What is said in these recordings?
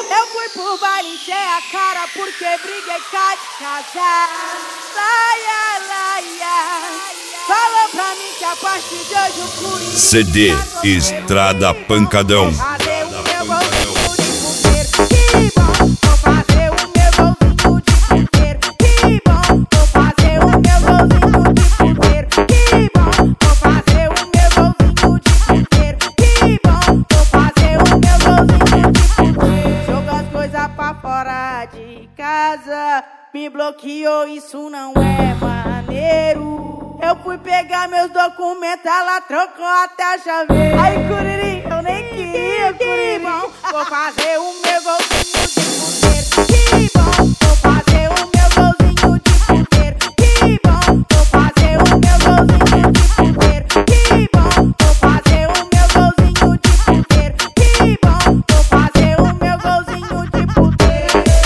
Eu fui pro baile, encher a cara porque briguei com a casa. Laia, laia. Falou pra mim que a partir de hoje o Coringa CD Estrada Pancadão. fazer o meu golzinho de puteiro. Que bom, vou fazer o meu golzinho de puteiro. Que bom, vou fazer o meu golzinho de puteiro. Que bom, vou fazer o meu golzinho de puteiro. Que bom, vou fazer o meu golzinho de puteiro. Joga as coisas pra fora de casa. Me bloqueou, isso não é maneiro. Eu fui pegar meus documentos, ela trocou até a chave. Ai, Curirim, eu nem queria, Curirim. Vou fazer o meu golzinho de puteiro. Que bom, vou fazer o meu golzinho de puteiro. Que bom, vou fazer o meu golzinho de puteiro. Que bom, vou fazer o meu golzinho de puteiro. Que bom, vou fazer o meu golzinho de puteiro.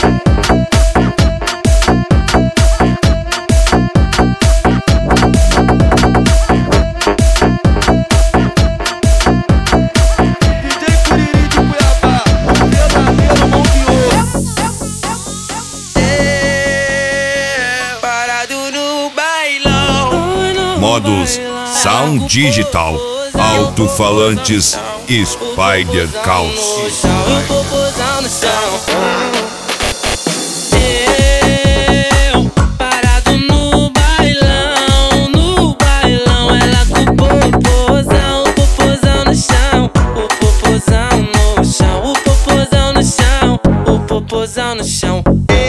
Modos Sound Digital, alto-falantes Spider Caos. Parado no bailão, ela com o popozão no chão, o popozão no chão, o popozão no chão, o popozão no chão.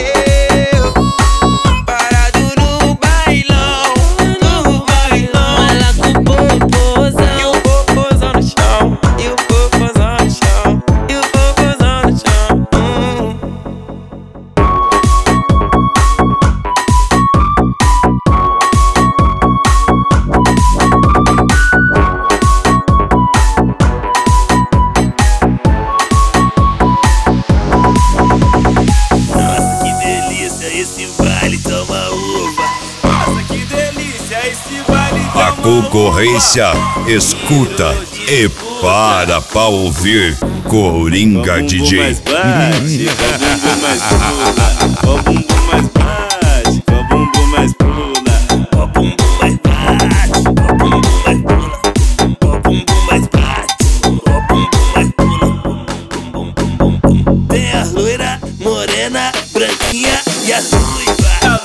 A concorrência escuta e para pra ouvir Coringa DJ. O bumbum mais bate, o bumbum mais pula, o bumbum mais bate, o bumbum mais pula, o bumbum mais bate, o bumbum mais pula, bum bum bum bum bum. Tem a loira, morena, branquinha e a ruiva.